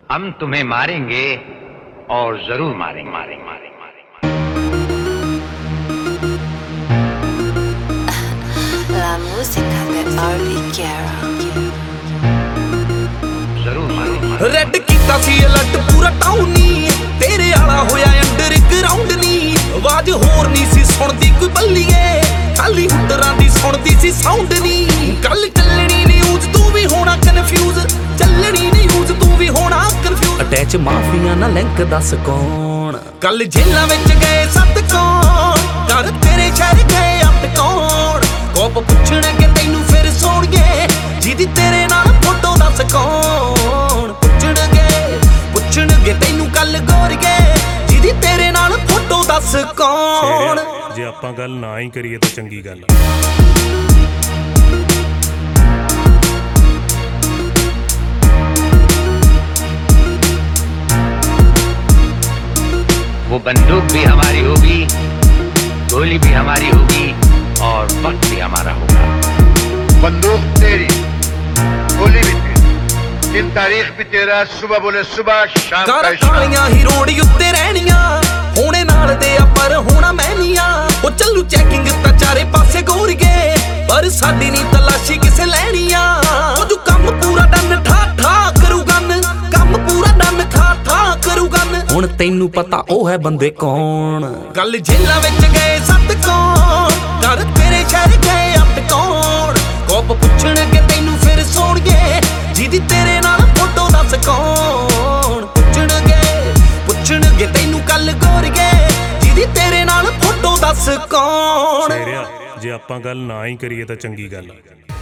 हम तुम्हें मारेंगे और जरूर मारेंगे मारेंगे मारेंगे La musica de Arby Guerra जरूर मारेंगे। ਰੈਡ ਕੀਤਾ ਸੀ ਅਲੱਟ ਪੂਰਾ ਟਾਊਨ ਨੀ, ਤੇਰੇ ਆਲਾ ਹੋਇਆ ਅੰਡਰਗਰਾਉਂਡ ਨੀ। ਆਵਾਜ਼ ਹੋਰ ਨਹੀਂ ਸੀ ਸੁਣਦੀ ਕੋਈ ਬੱਲੀਏ, ਖਾਲੀ ਹੁਟਰਾਂ ਦੀ ਸੁਣਦੀ ਸੀ ਸਾਊਂਡ ਨੀ। ਗੱਲ ਚੱਲਣੀ ਨਿਊਜ਼ ਤੂੰ ਵੀ ਹੋਣਾ ਕਨਫਿਊਜ਼, ਚੱਲਣੀ ਨਿਊਜ਼ ਤੂੰ ਵੀ ਹੋਣਾ ਕਨਫਿਊਜ਼। ਅਟੈਚ ਮਾਫੀਆ ਨਾਲ ਲਿੰਕ ਦੱਸ ਕੌਣ, ਕੱਲ ਜੇਲਾਂ ਵਿੱਚ ਗਏ 7 ਕੌਣ, ਘਰ ਤੇਰੇ ਸ਼ਹਿਰ ਗਏ 8 ਕੌਣ। ਕੋਪ ਪੁੱਛਣਗੇ ਤੈਨੂੰ ਫਿਰ ਸੋਣਗੇ, ਜਿਹਦੀ ਤੇਰੇ ਨਾਲ ਫੋਟੋ ਦੱਸ ਕੌਣ। ਪੁੱਛਣਗੇ ਤੈਨੂੰ ਕੱਲ ਗੋਰੀਏ, ਜਿਹਦੀ ਤੇਰੇ ਨਾਲ ਫੋਟੋ ਦੱਸ ਕੌਣ। ਜੇ ਆਪਾਂ ਗੱਲ ਨਾ ਹੀ ਕਰੀਏ ਤਾਂ ਚੰਗੀ ਗੱਲ। वो बंदूक भी हमारी होगी, गोली भी हमारी होगी और वक्त भी हमारा होगा। बंदूक तेरी, गोली भी तेरी, दिन तारीख भी तेरा, सुबह बोले सुबह, शाम का शाम। ਕਾਲੀਆਂ ਹੀ ਰੋਡ ਉੱਤੇ ਰਹਿਣੀਆਂ, ਹੋਣੇ ਨਾਲ ਦੇ ਆ ਪਰ ਹੋਣਾ ਮਹਿਨੀਆਂ। ਉਹ ਚੱਲੂ ਚੈਕਿੰਗ ਤਾਂ ਚਾਰੇ ਪਾਸੇ ਗੋਰੀਏ, ਪਰ ਸਾਡੀ ਨਹੀਂ ਤਲਾਸ਼ੀ ਕਿਸੇ ਲੈਣੀਆਂ। ਉਹ ਜੋ ਕੰਮ ਪੂਰਾ ਡਨ ਠਾ ਠਾ ਕਰੂਗਨ, ਕੰਮ ਪੂਰਾ ਡਨ ਠਾ ਠਾ ਕਰੂਗਨ। ਹੁਣ ਤੈਨੂੰ ਪਤਾ ਉਹ ਹੈ ਬੰਦੇ ਕੌਣ, ਗੱਲ ਜੇਲਾਂ ਵਿੱਚ ਗਏ 7 ਕੌਣ, ਘਰ ਤੇਰੇ ਸ਼ਹਿਰ ਗਏ 8 ਕੌਣ। ਕੋਪ ਪੁੱਛਣਗੇ ਤੈਨੂੰ ਫਿਰ ਸੋਣਗੇ, ਜਿਹਦੀ ਤੇਰੇ ਨਾਲ ਫੋਟੋ ਦੱਸ ਕੌਣ। ਪੁੱਛਣਗੇ ਤੈਨੂੰ ਕੱਲ ਗੋਰੀਏ, ਜਿਹਦੀ ਤੇਰੇ ਨਾਲ ਫੋਟੋ ਦੱਸ ਕੌਣ। ਸ਼ੇਰਿਆ ਜੇ ਆਪਾਂ ਗੱਲ ਨਾ ਹੀ ਕਰੀਏ ਤਾਂ ਚੰਗੀ ਗੱਲ।